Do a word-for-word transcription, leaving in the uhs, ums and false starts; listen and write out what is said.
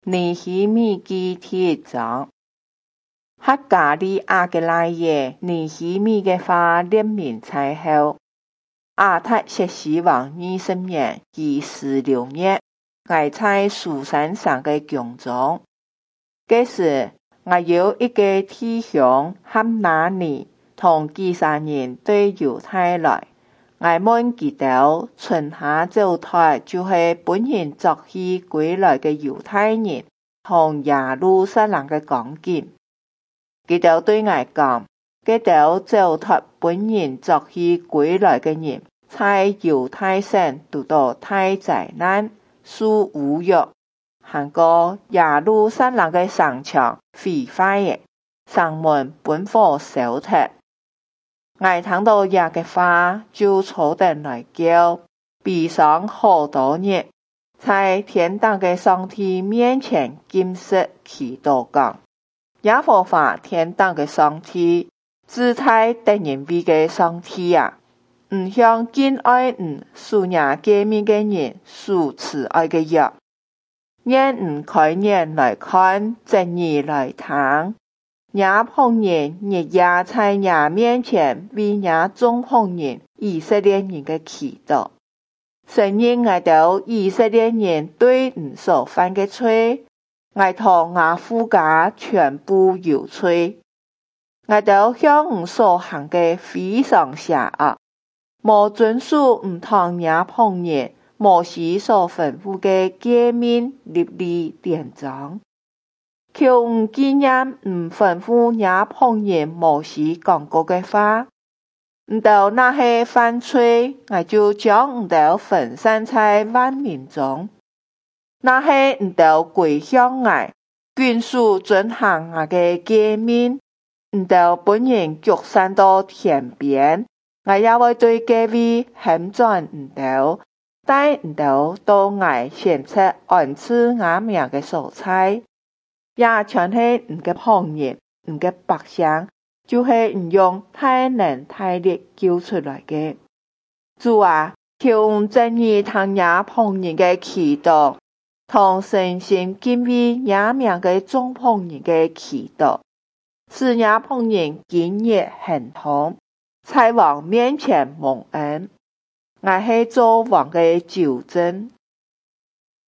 尼希米記第一章。客家里亞嘅來耶，尼希米嘅話列明在後。亞達薛西王二十年第十六月，我在蘇山上嘅宮中。嗰時，我有一個弟兄喊拿尼，同幾十人對猶太來。我問佢哋春夏走台就是本人作戲歸來嘅猶太人，同耶路撒冷嘅講經。佢哋對我講，佢哋走台本人作戲歸來嘅人，在猶太省遇到大災難，受侮辱，韓國耶路撒冷嘅城牆毀壞嘅，城門本火燒脫。我聽到耶嘅話，就坐定來叫，悲傷好多日，在天堂嘅上帝面前禁食祈禱講，耶和華天堂嘅上帝，至大得人悲嘅上帝啊，唔向敬愛你屬耶誡命嘅人所慈愛嘅約，願唔開眼來看，睜耳來聽。耶旁人日夜在耶面前為耶眾旁人以色列人嘅祈禱，承認我哋以色列人對唔所犯嘅罪，我同我父家全部有罪，我哋向唔所行嘅非常邪惡，無遵守唔同耶旁人摩西所吩咐嘅誡命律例典章。求唔紀念唔吩咐耶旁人摩西講過嘅話，唔到那些犯罪，我就將唔到分散在萬民中；那些唔到歸向我，均屬遵行我嘅誡命，唔到本人擴散到天邊，我也會對各位喊轉唔到，帶唔到到我獻出安置我名嘅所在。也全係唔嘅旁人，唔嘅百姓，就係唔用大能大力救出來嘅。主啊，求唔正義聽耶旁人嘅祈禱，同誠心敬畏耶名嘅眾旁人嘅祈禱，使耶旁人今日亨通，在王面前蒙恩。我係做王嘅糾正，